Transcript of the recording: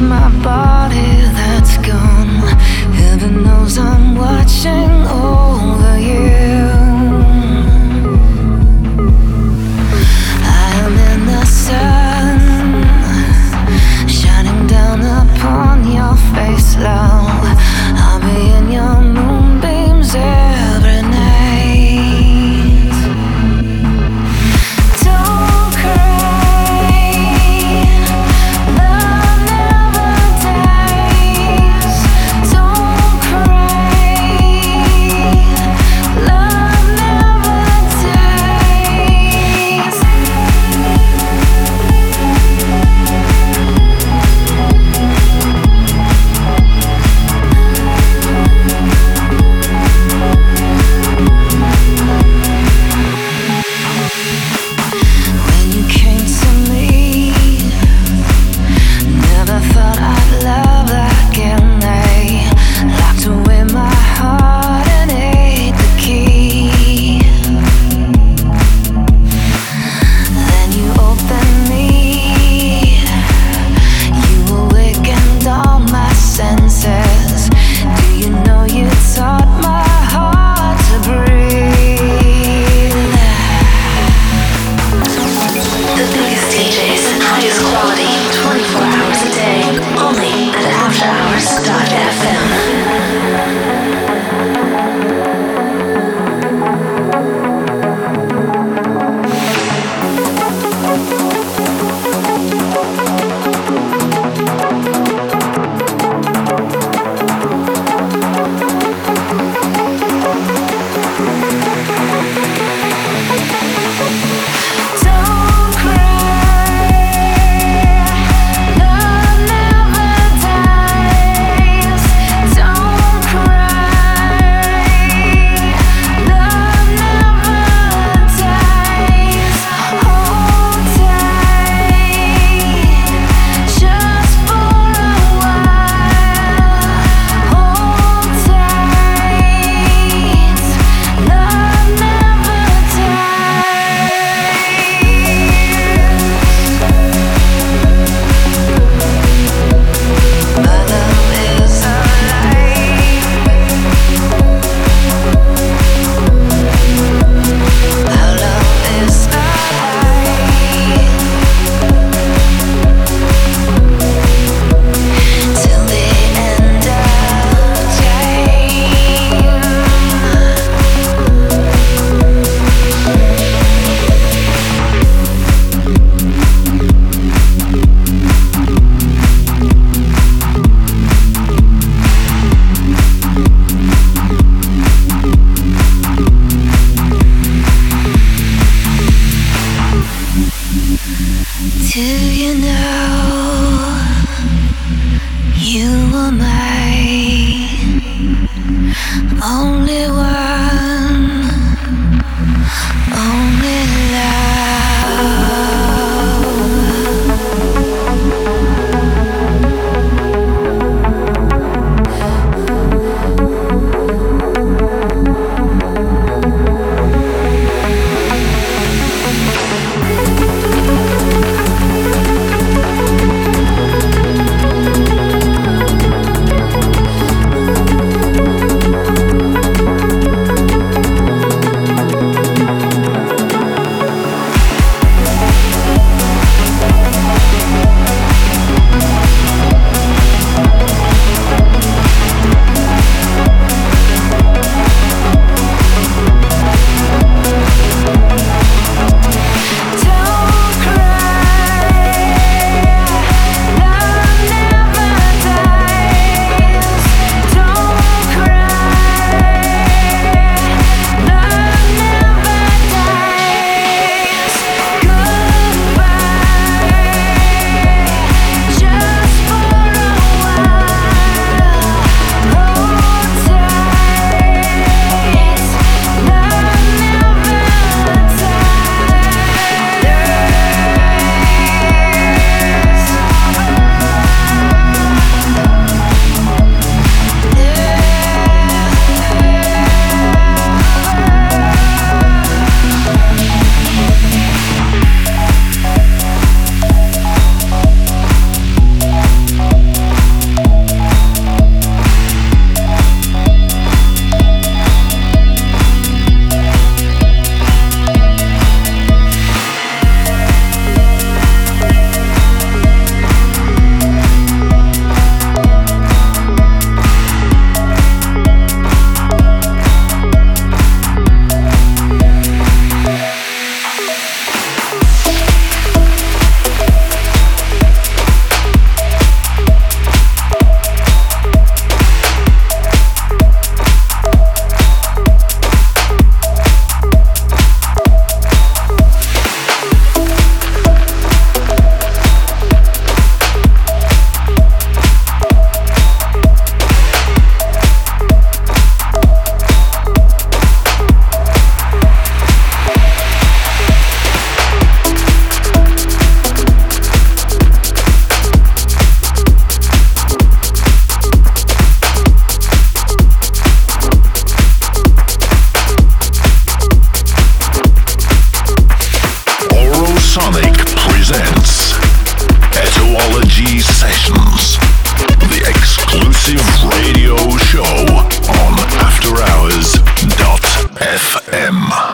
my body that's gone. Heaven knows I'm watching over you. I am in the sun, shining down upon your face, love. I'll be in your moonbeams every night. Don't cry, love never dies. Don't cry, love never dies. When you came to me, never thought I'd love again. They locked away my heart and ate the key. Then you opened me, you awakened all my senses. Do you know you taught my heart to breathe? The biggest DJs and highest quality, 24 hours a day, only at AfterHours.fm. Don't cry, love never dies. Don't cry, love never dies. Hold tight, just for a while. Hold tight, love never dies. My love is alive. Our love is alive. Till the end of Do you know you were my only one?